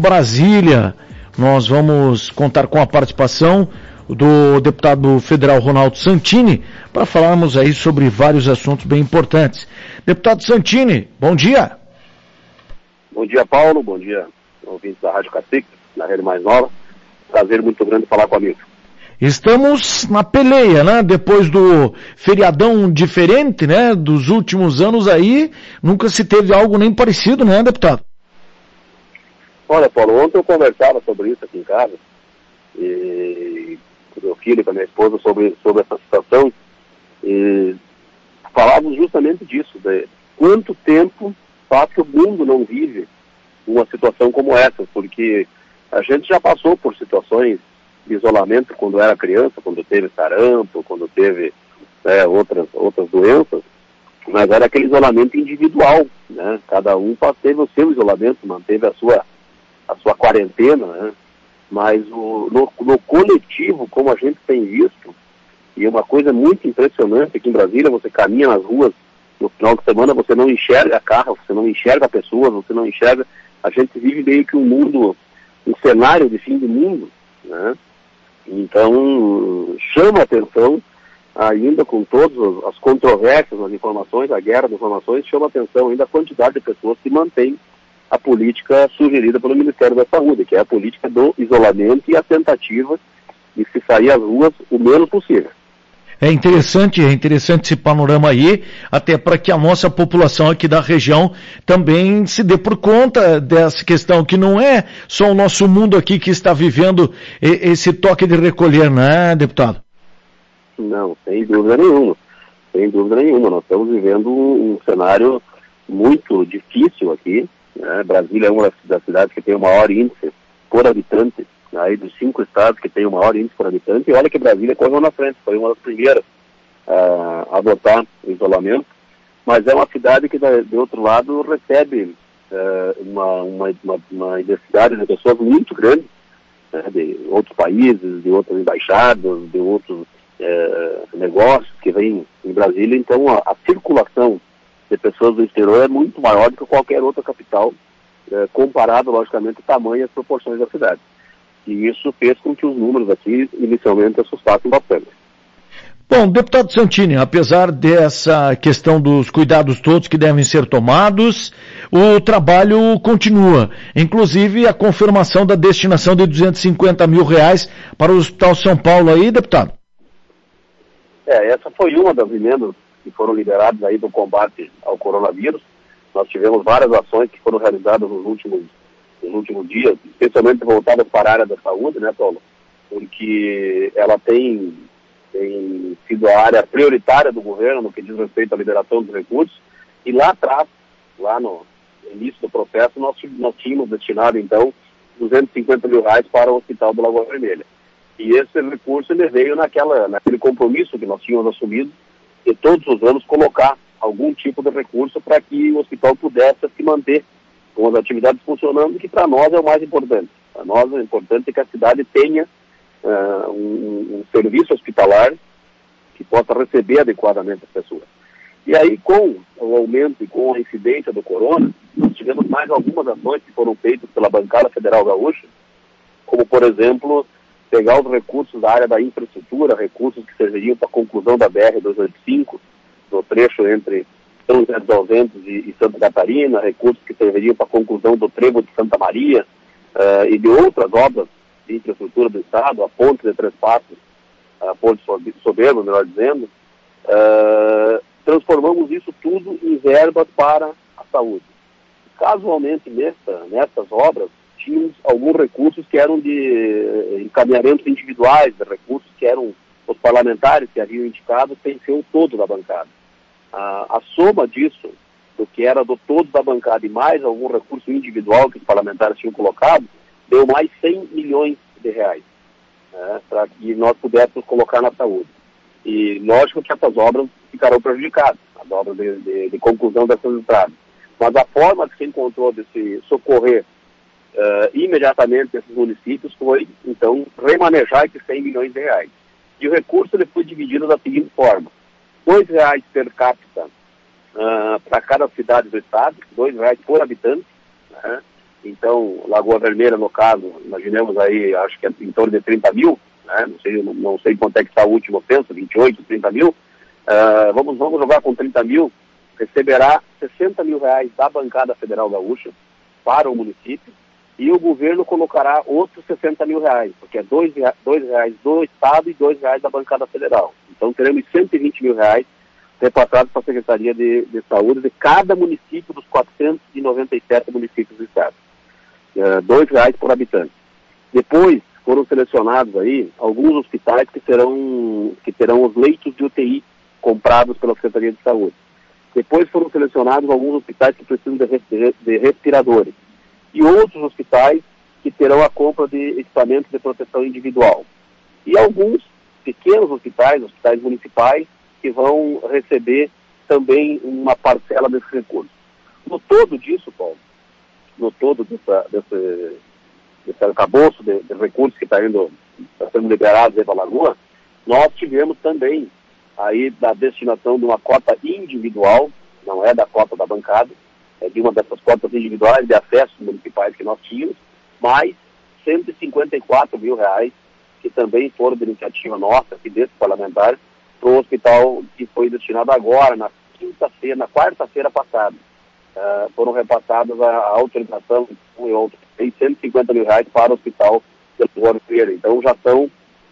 Brasília. Nós vamos contar com a participação do deputado federal Ronaldo Santini para falarmos aí sobre vários assuntos bem importantes. Deputado Santini, bom dia. Bom dia, Paulo. Bom dia, ouvintes da Rádio Cacique, na Rede Mais Nova. Prazer muito grande falar com o amigo. Estamos na peleia, né? Depois do feriadão diferente, né? Dos últimos anos aí, nunca se teve algo nem parecido, né, deputado? Olha, Paulo, ontem eu conversava sobre isso aqui em casa, e com meu filho e com a minha esposa sobre essa situação, e falávamos justamente disso, de quanto tempo faz que o mundo não vive uma situação como essa, porque a gente já passou por situações de isolamento quando era criança, quando teve sarampo, quando teve outras doenças, mas era aquele isolamento individual, né? Cada um teve o seu isolamento, manteve a sua quarentena, né? Mas no coletivo, como a gente tem visto, e uma coisa muito impressionante aqui em Brasília, você caminha nas ruas, no final de semana você não enxerga carro, você não enxerga pessoas, você não enxerga, a gente vive meio que um cenário de fim de mundo, né? Então, chama a atenção, ainda com todas as controvérsias nas informações, a guerra das informações, chama a atenção ainda a quantidade de pessoas que mantém a política sugerida pelo Ministério da Saúde, que é a política do isolamento e a tentativa de se sair às ruas o menos possível. É interessante esse panorama aí, até para que a nossa população aqui da região também se dê por conta dessa questão, que não é só o nosso mundo aqui que está vivendo esse toque de recolher, né, deputado? Não, sem dúvida nenhuma. Sem dúvida nenhuma. Nós estamos vivendo um cenário muito difícil aqui, né? Brasília é uma das cidades que tem o maior índice por habitante, aí dos 5 estados que tem o maior índice por habitante, e olha que Brasília correu na frente, foi uma das primeiras a adotar o isolamento, mas é uma cidade que, de outro lado, recebe uma diversidade de pessoas muito grande, né, de outros países, de outras embaixadas, de outros negócios que vêm em Brasília, então a circulação de pessoas do exterior é muito maior do que qualquer outra capital, comparado, logicamente, ao tamanho e às proporções da cidade. E isso fez com que os números aqui inicialmente assustassem bastante. Bom, deputado Santini, apesar dessa questão dos cuidados todos que devem ser tomados, o trabalho continua. Inclusive a confirmação da destinação de R$250 mil para o Hospital São Paulo aí, deputado. Essa foi uma das emendas que foram liberadas aí do combate ao coronavírus. Nós tivemos várias ações que foram realizadas nos últimos dias, especialmente voltadas para a área da saúde, né, Paulo? Porque ela tem sido a área prioritária do governo no que diz respeito à liberação dos recursos, e lá atrás, lá no início do processo, nós tínhamos destinado, então, R$250 mil para o Hospital do Lagoa Vermelha. E esse recurso ele veio naquele compromisso que nós tínhamos assumido, de todos os anos colocar algum tipo de recurso para que o hospital pudesse se manter com as atividades funcionando, que para nós é o mais importante. Para nós é importante que a cidade tenha um serviço hospitalar que possa receber adequadamente as pessoas. E aí, com o aumento e com a incidência do corona, nós tivemos mais algumas ações que foram feitas pela Bancada Federal Gaúcha, como, por exemplo, pegar os recursos da área da infraestrutura, recursos que serviriam para a conclusão da BR-285, no trecho entre São José dos Ausentes e Santa Catarina, recursos que serviriam para a conclusão do trevo de Santa Maria e de outras obras de infraestrutura do Estado, a ponte de Três Passos, a ponte Soberbo, melhor dizendo, transformamos isso tudo em verbas para a saúde. Casualmente, nessas obras, tínhamos alguns recursos que eram de encaminhamentos individuais, de recursos que eram os parlamentares que haviam indicado, sem ser o todo da bancada. A soma disso, do que era do todo da bancada e mais algum recurso individual que os parlamentares tinham colocado, deu mais R$100 milhões, né, para que nós pudéssemos colocar na saúde. E lógico que essas obras ficarão prejudicadas, as obras de conclusão dessas estradas. Mas a forma que se encontrou de se socorrer imediatamente esses municípios foi, então, remanejar esses R$100 milhões. E o recurso ele foi dividido da seguinte forma: R$2 per capita para cada cidade do estado, R$2 por habitante, né? Então, Lagoa Vermelha, no caso, imaginemos aí, acho que é em torno de 30 mil, né? Não sei quanto é que está o último censo, 28, 30 mil. Vamos jogar com 30 mil, receberá 60 mil reais da bancada federal gaúcha para o município, e o governo colocará outros 60 mil reais, porque é dois reais do Estado e R$2 da bancada federal. Então teremos 120 mil reais repassados para a Secretaria de Saúde de cada município dos 497 municípios do Estado. R$2 por habitante. Depois foram selecionados aí alguns hospitais que terão os leitos de UTI comprados pela Secretaria de Saúde. Depois foram selecionados alguns hospitais que precisam de respiradores. E outros hospitais que terão a compra de equipamentos de proteção individual. E alguns pequenos hospitais municipais, que vão receber também uma parcela desses recursos. No todo disso, Paulo, no todo desse arcabouço de recursos que está sendo liberados aí para a Lagoa, nós tivemos também aí da destinação de uma cota individual, não é da cota da bancada, é de uma dessas cotas individuais de acessos municipais que nós tínhamos, mais 154 mil reais, que também foram de iniciativa nossa, aqui desses parlamentares, para o hospital que foi destinado agora, na quarta-feira passada. Foram repassadas a autorização de 150 mil reais para o hospital de Lagoa Vermelha. Então já são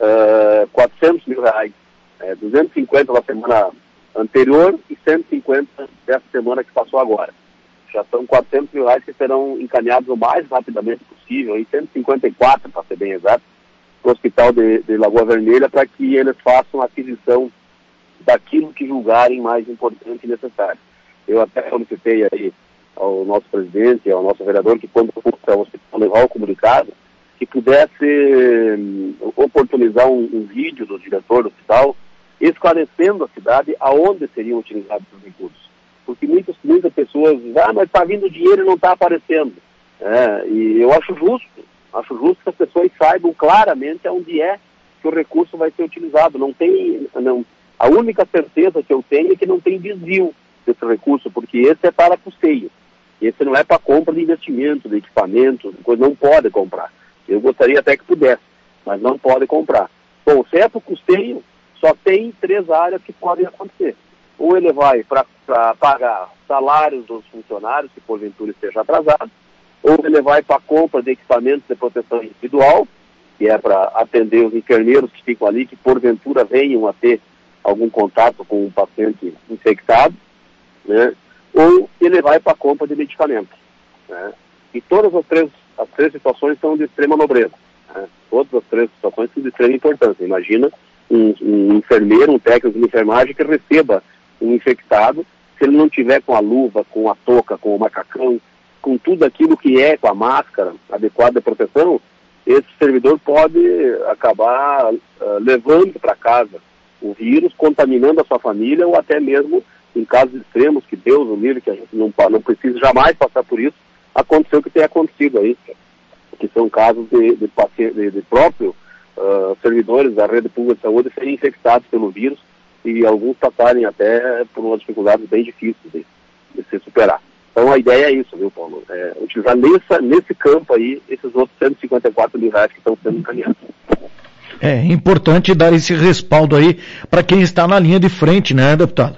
400 mil reais, 250 na semana anterior e 150 dessa semana que passou agora. Já são 400 mil reais que serão encaminhados o mais rapidamente possível, e 154, para ser bem exato, para o hospital de Lagoa Vermelha, para que eles façam a aquisição daquilo que julgarem mais importante e necessário. Eu até solicitei aí ao nosso presidente, ao nosso vereador, que quando for ao hospital levar o comunicado, que pudesse oportunizar um vídeo do diretor do hospital esclarecendo a cidade aonde seriam utilizados os recursos. Porque muitas pessoas dizem, mas está vindo dinheiro e não está aparecendo. E eu acho justo que as pessoas saibam claramente aonde é que o recurso vai ser utilizado. A única certeza que eu tenho é que não tem desvio desse recurso, porque esse é para custeio. Esse não é para compra de investimento, de equipamento, não pode comprar. Eu gostaria até que pudesse, mas não pode comprar. Bom, se é para custeio, só tem 3 áreas que podem acontecer. Ou ele vai para pagar salários dos funcionários, que porventura esteja atrasado, ou ele vai para a compra de equipamentos de proteção individual, que é para atender os enfermeiros que ficam ali, que porventura venham a ter algum contato com um paciente infectado, né? Ou ele vai para a compra de medicamentos. Né? E todas as três situações são de extrema nobreza. Né? Todas as 3 situações são de extrema importância. Imagina um enfermeiro, um técnico de enfermagem que receba um infectado, se ele não tiver com a luva, com a touca, com o macacão, com tudo aquilo que é, com a máscara adequada de proteção, esse servidor pode acabar levando para casa o vírus, contaminando a sua família, ou até mesmo, em casos extremos, que Deus o livre, que a gente não precisa jamais passar por isso, aconteceu o que tem acontecido aí, que são casos de próprio servidores da rede pública de saúde serem infectados pelo vírus, e alguns passarem até por umas dificuldades bem difíceis de se superar. Então a ideia é isso, viu, Paulo? Utilizar nesse campo aí esses outros 154 mil reais que estão sendo encaminhados. É importante dar esse respaldo aí para quem está na linha de frente, né, deputado?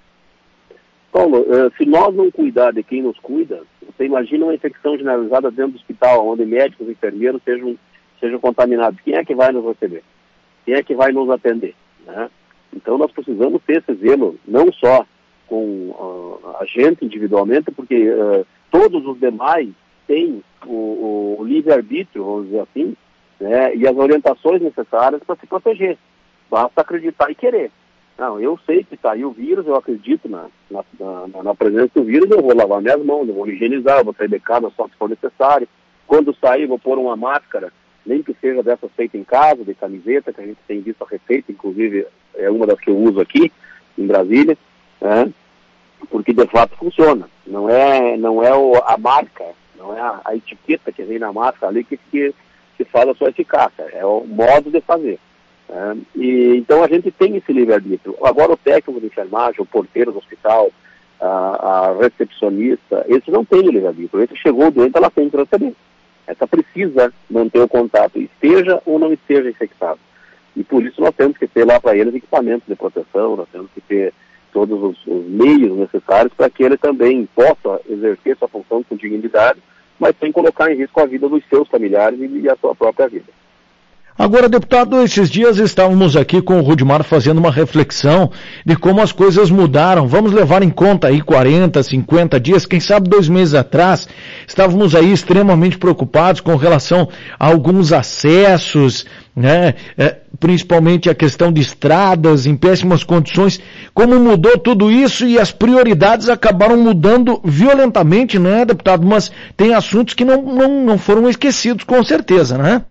Paulo, se nós não cuidar de quem nos cuida, você imagina uma infecção generalizada dentro do hospital, onde médicos e enfermeiros sejam contaminados. Quem é que vai nos receber? Quem é que vai nos atender? Né? Então nós precisamos ter esse zelo, não só com a gente individualmente, porque todos os demais têm o livre-arbítrio, vamos dizer assim, né, e as orientações necessárias para se proteger. Basta acreditar e querer. Não, eu sei que está aí o vírus, eu acredito na presença do vírus, eu vou lavar minhas mãos, eu vou higienizar, eu vou sair de casa só se for necessário. Quando sair, vou pôr uma máscara, nem que seja dessa feita em casa, de camiseta, que a gente tem visto a receita, inclusive é uma das que eu uso aqui, em Brasília, né? Porque de fato funciona. Não é a marca, não é a etiqueta que vem na máscara ali que faz a sua eficácia, é o modo de fazer. E então a gente tem esse livre-arbítrio. Agora o técnico de enfermagem, o porteiro do hospital, a recepcionista, esse não tem o livre-arbítrio. Esse chegou doente, ela tem que receber. Essa precisa manter o contato, esteja ou não esteja infectado. E por isso nós temos que ter lá para eles equipamentos de proteção, nós temos que ter todos os meios necessários para que ele também possa exercer sua função com dignidade, mas sem colocar em risco a vida dos seus familiares e a sua própria vida. Agora, deputado, esses dias estávamos aqui com o Rudimar fazendo uma reflexão de como as coisas mudaram. Vamos levar em conta aí 40, 50 dias, quem sabe 2 meses atrás, estávamos aí extremamente preocupados com relação a alguns acessos, né? Principalmente a questão de estradas em péssimas condições. Como mudou tudo isso e as prioridades acabaram mudando violentamente, né, deputado? Mas tem assuntos que não foram esquecidos, com certeza, né?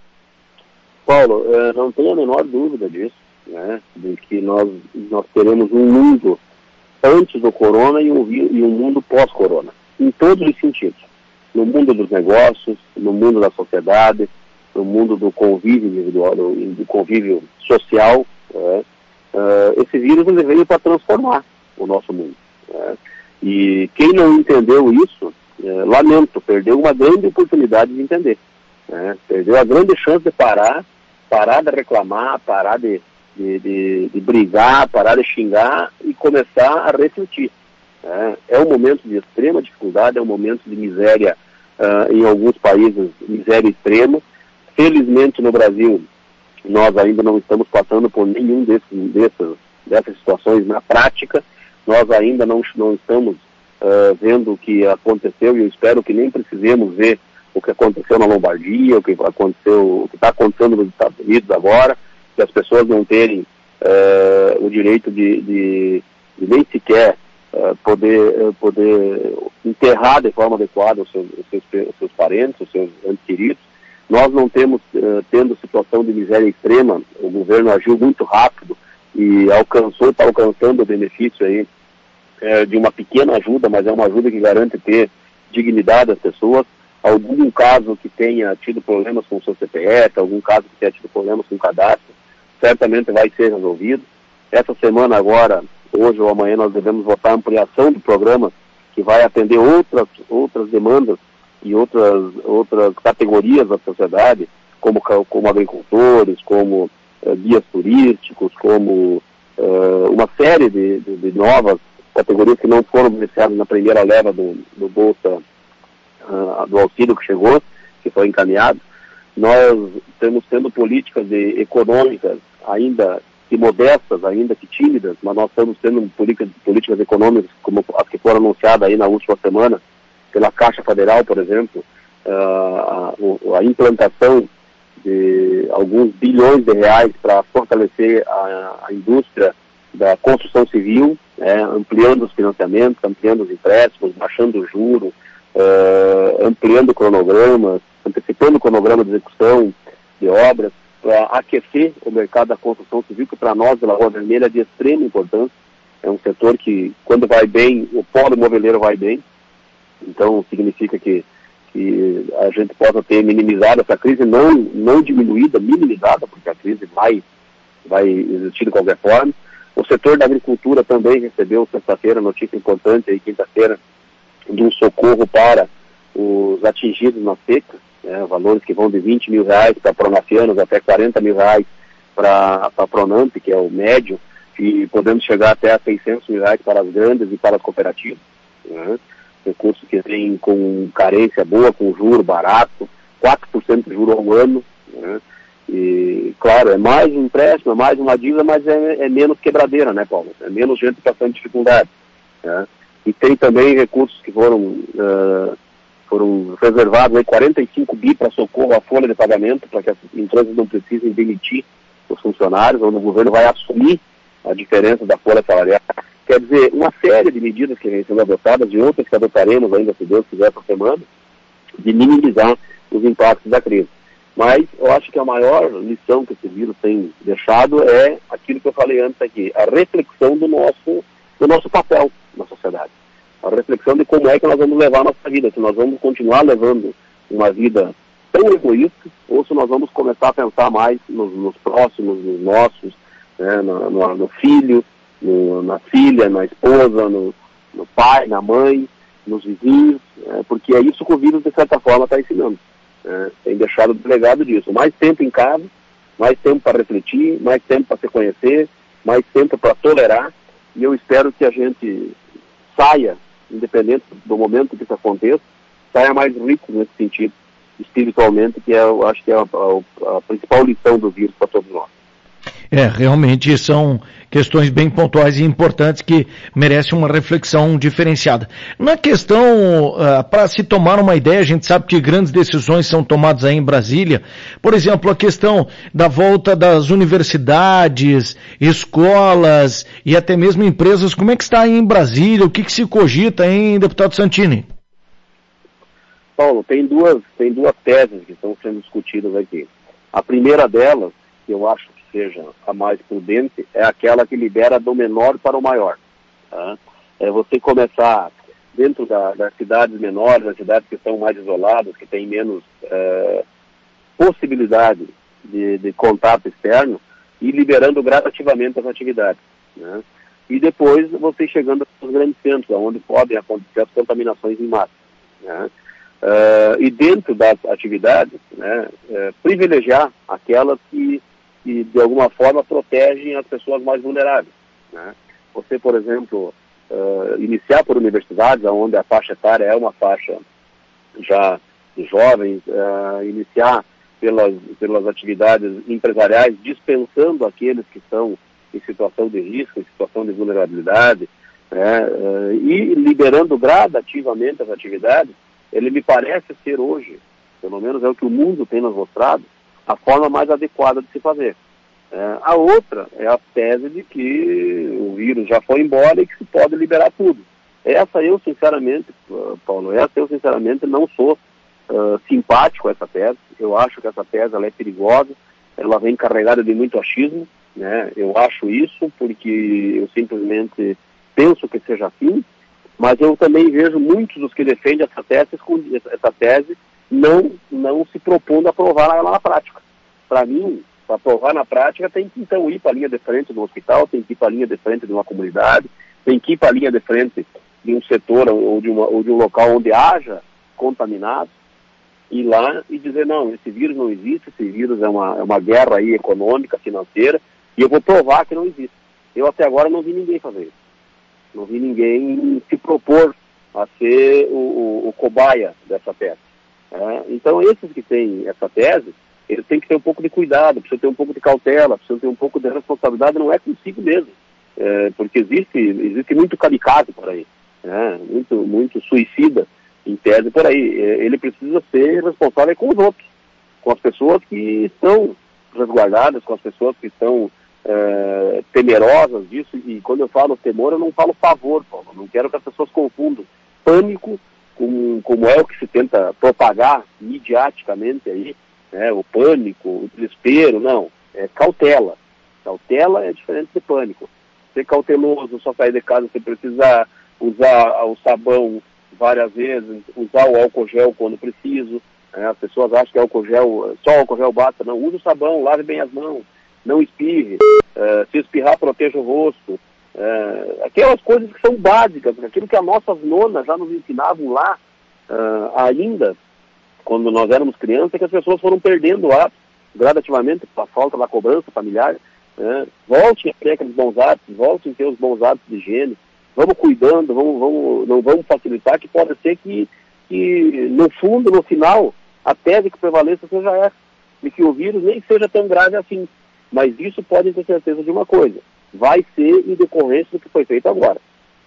Paulo, não tenho a menor dúvida disso, né, de que nós teremos um mundo antes do corona e um mundo pós-corona, em todos os sentidos. No mundo dos negócios, no mundo da sociedade, no mundo do convívio individual, do convívio social. Esse vírus ele veio para transformar o nosso mundo. E quem não entendeu isso, lamento, perdeu uma grande oportunidade de entender. Perdeu a grande chance de parar de reclamar, parar de brigar, parar de xingar e começar a refletir. É um momento de extrema dificuldade, é um momento de miséria, em alguns países, miséria extrema. Felizmente no Brasil, nós ainda não estamos passando por nenhum dessas situações na prática. Nós ainda não estamos vendo o que aconteceu e eu espero que nem precisemos ver o que aconteceu na Lombardia, o que está acontecendo nos Estados Unidos agora, que as pessoas não terem o direito de nem sequer poder enterrar de forma adequada os seus parentes, os seus entes queridos. Nós não temos, tendo situação de miséria extrema, o governo agiu muito rápido e está alcançando o benefício aí de uma pequena ajuda, mas é uma ajuda que garante ter dignidade às pessoas. Algum caso que tenha tido problemas com o seu CPF, algum caso que tenha tido problemas com o cadastro, certamente vai ser resolvido. Essa semana agora, hoje ou amanhã, nós devemos votar a ampliação do programa que vai atender outras demandas e outras categorias da sociedade, como agricultores, como guias turísticos, como uma série de novas categorias que não foram beneficiadas na primeira leva do Bolsa, do auxílio que chegou, que foi encaminhado. Nós estamos tendo políticas econômicas ainda que modestas, ainda que tímidas, mas nós estamos tendo políticas econômicas como as que foram anunciadas aí na última semana pela Caixa Federal, por exemplo, a implantação de alguns bilhões de reais para fortalecer a indústria da construção civil, ampliando os financiamentos, ampliando os empréstimos, baixando o juro, ampliando cronogramas, antecipando o cronograma de execução de obras, para aquecer o mercado da construção civil, que para nós, da Lagoa Vermelha, é de extrema importância. É um setor que, quando vai bem, o polo moveleiro vai bem. Então, significa que a gente possa ter minimizado essa crise, não diminuída, minimizada, porque a crise vai existir de qualquer forma. O setor da agricultura também recebeu, sexta-feira, notícia importante, aí, quinta-feira, de um socorro para os atingidos na seca, valores que vão de 20 mil reais para pronafianos até 40 mil reais para a Pronamp, que é o médio, e podemos chegar até a 600 mil reais para as grandes e para as cooperativas. Recursos que vêm com carência boa, com juro barato, 4% de juro ao ano. E, claro, é mais um empréstimo, é mais uma dívida, mas é menos quebradeira, né, Paulo? É menos gente passando dificuldade. E tem também recursos que foram reservados, aí, 45 bi para socorro à folha de pagamento, para que as empresas não precisem demitir os funcionários, onde o governo vai assumir a diferença da folha salarial. Quer dizer, uma série de medidas que vêm sendo adotadas e outras que adotaremos ainda, se Deus quiser, essa semana, de minimizar os impactos da crise. Mas eu acho que a maior lição que esse vírus tem deixado é aquilo que eu falei antes aqui, a reflexão do nosso papel na sociedade. A reflexão de como é que nós vamos levar a nossa vida, se nós vamos continuar levando uma vida tão egoísta, ou se nós vamos começar a pensar mais nos próximos, nos nossos, no filho, na filha, na esposa, no pai, na mãe, nos vizinhos, porque é isso que o vírus, de certa forma, está ensinando. Tem deixado o legado disso. Mais tempo em casa, mais tempo para refletir, mais tempo para se conhecer, mais tempo para tolerar, e eu espero que a gente saia, independente do momento que isso aconteça, saia mais rico nesse sentido, espiritualmente, que eu acho que é a principal lição do vírus para todos nós. Realmente são questões bem pontuais e importantes que merecem uma reflexão diferenciada. Na questão, para se tomar uma ideia, a gente sabe que grandes decisões são tomadas aí em Brasília. Por exemplo, a questão da volta das universidades, escolas e até mesmo empresas. Como é que está aí em Brasília? O que se cogita, hein, deputado Santini? Paulo, tem duas teses que estão sendo discutidas aqui. A primeira delas, que eu acho que seja a mais prudente, é aquela que libera do menor para o maior. Tá? É você começar dentro das cidades menores, das cidades que estão mais isoladas, que têm menos possibilidade de contato externo, e liberando gradativamente as atividades. Né? E depois você chegando aos grandes centros, onde podem acontecer as contaminações em massa. Né? E dentro das atividades, né, privilegiar aquelas que de alguma forma protegem as pessoas mais vulneráveis. Né? Você, por exemplo, iniciar por universidades, onde a faixa etária é uma faixa já de jovens, iniciar pelas atividades empresariais, dispensando aqueles que estão em situação de risco, em situação de vulnerabilidade, e liberando gradativamente as atividades. Ele me parece ser hoje, pelo menos é o que o mundo tem nos mostrado, a forma mais adequada de se fazer. A outra é a tese de que o vírus já foi embora e que se pode liberar tudo. Essa eu, sinceramente, Paulo, não sou simpático a essa tese. Eu acho que essa tese ela é perigosa, ela vem carregada de muito achismo, né? Eu acho isso porque eu simplesmente penso que seja assim, mas eu também vejo muitos dos que defendem essa tese não se propondo a provar ela na prática. Para mim, para provar na prática, tem que então ir para a linha de frente do hospital, tem que ir para a linha de frente de uma comunidade, tem que ir para a linha de frente de um setor ou de um local onde haja contaminados, ir lá e dizer, não, esse vírus não existe, esse vírus é uma guerra aí econômica, financeira, e eu vou provar que não existe. Eu até agora não vi ninguém fazer isso. Não vi ninguém se propor a ser o cobaia dessa tese. Então, esses que têm essa tese, eles têm que ter um pouco de cuidado, precisam ter um pouco de cautela, precisam ter um pouco de responsabilidade, não é consigo mesmo. Porque existe muito kamikaze por aí, muito suicida, em tese, por aí. Ele precisa ser responsável com os outros, com as pessoas que estão resguardadas, com as pessoas que estão temerosas disso, e quando eu falo temor, eu não falo pavor, Paulo. Não quero que as pessoas confundam pânico como é o que se tenta propagar midiaticamente aí, o pânico, o desespero, não, é cautela. Cautela é diferente de pânico. Ser cauteloso, só sair de casa se precisar, usar o sabão várias vezes, usar o álcool gel quando preciso. As pessoas acham que só álcool gel basta. Não, use o sabão, lave bem as mãos, não espirre, se espirrar, proteja o rosto. Aquelas coisas que são básicas, aquilo que as nossas nonas já nos ensinavam lá, ainda, quando nós éramos crianças, que as pessoas foram perdendo o hábito gradativamente, por falta da cobrança familiar. Voltem a ter aqueles bons hábitos, voltem a ter os bons hábitos de higiene, vamos cuidando, não vamos facilitar, que pode ser que no fundo, no final, a tese que prevaleça seja essa, de que o vírus nem seja tão grave assim. Mas isso pode ter certeza de uma coisa, vai ser em decorrência do que foi feito agora.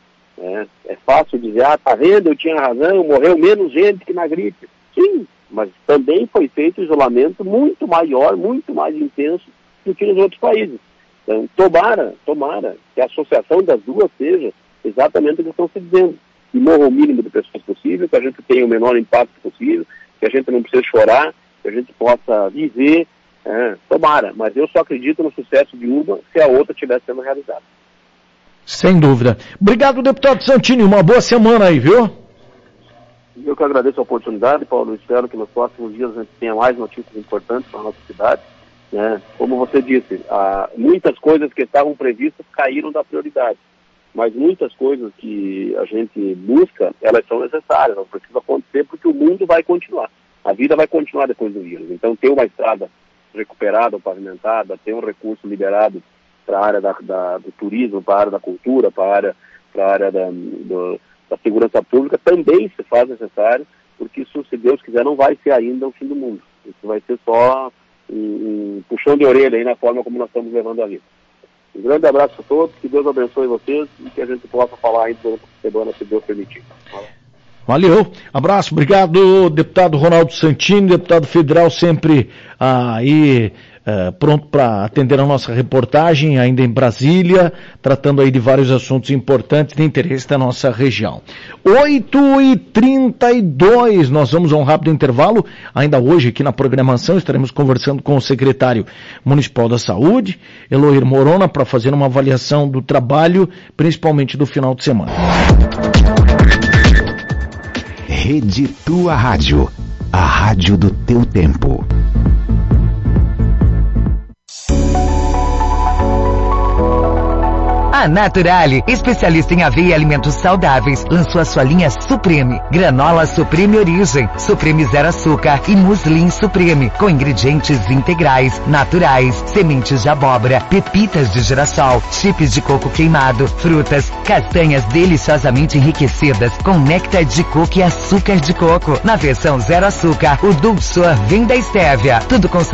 É fácil dizer, tá vendo, eu tinha razão, morreu menos gente que na gripe. Sim, mas também foi feito isolamento muito maior, muito mais intenso do que nos outros países. Então, tomara que a associação das duas seja exatamente o que estão se dizendo. Que morra o mínimo de pessoas possível, que a gente tenha o menor impacto possível, que a gente não precise chorar, que a gente possa viver. Tomara, mas eu só acredito no sucesso de uma se a outra estiver sendo realizada. Sem dúvida. Obrigado, deputado Santini. Uma boa semana aí, viu? Eu que agradeço a oportunidade, Paulo. Espero que nos próximos dias a gente tenha mais notícias importantes para a nossa cidade. Como você disse, muitas coisas que estavam previstas caíram da prioridade. mas muitas coisas que a gente busca, elas são necessárias, elas precisam acontecer porque o mundo vai continuar. A vida vai continuar depois do vírus. Então, ter uma estrada recuperada, pavimentada, ter um recurso liberado para a área do turismo, para a área da cultura, para a área da segurança pública, também se faz necessário, porque isso, se Deus quiser, não vai ser ainda o fim do mundo. Isso vai ser só um puxão de orelha aí na forma como nós estamos levando a vida. Um grande abraço a todos, que Deus abençoe vocês e que a gente possa falar ainda durante a semana, se Deus permitir. Valeu, abraço, obrigado, deputado Ronaldo Santini, deputado federal, sempre aí pronto para atender a nossa reportagem, ainda em Brasília, tratando aí de vários assuntos importantes de interesse da nossa região. 8h32, nós vamos a um rápido intervalo, ainda hoje aqui na programação estaremos conversando com o secretário municipal da Saúde, Eloir Morona, para fazer uma avaliação do trabalho, principalmente do final de semana. Rede Tua Rádio, a rádio do teu tempo. A Naturale, especialista em aveia e alimentos saudáveis, lançou a sua linha Supreme. Granola Supreme Origem, Supreme Zero Açúcar e Muslin Supreme, com ingredientes integrais, naturais, sementes de abóbora, pepitas de girassol, chips de coco queimado, frutas, castanhas deliciosamente enriquecidas com néctar de coco e açúcar de coco. Na versão Zero Açúcar, o dulçor vem da estévia. Tudo com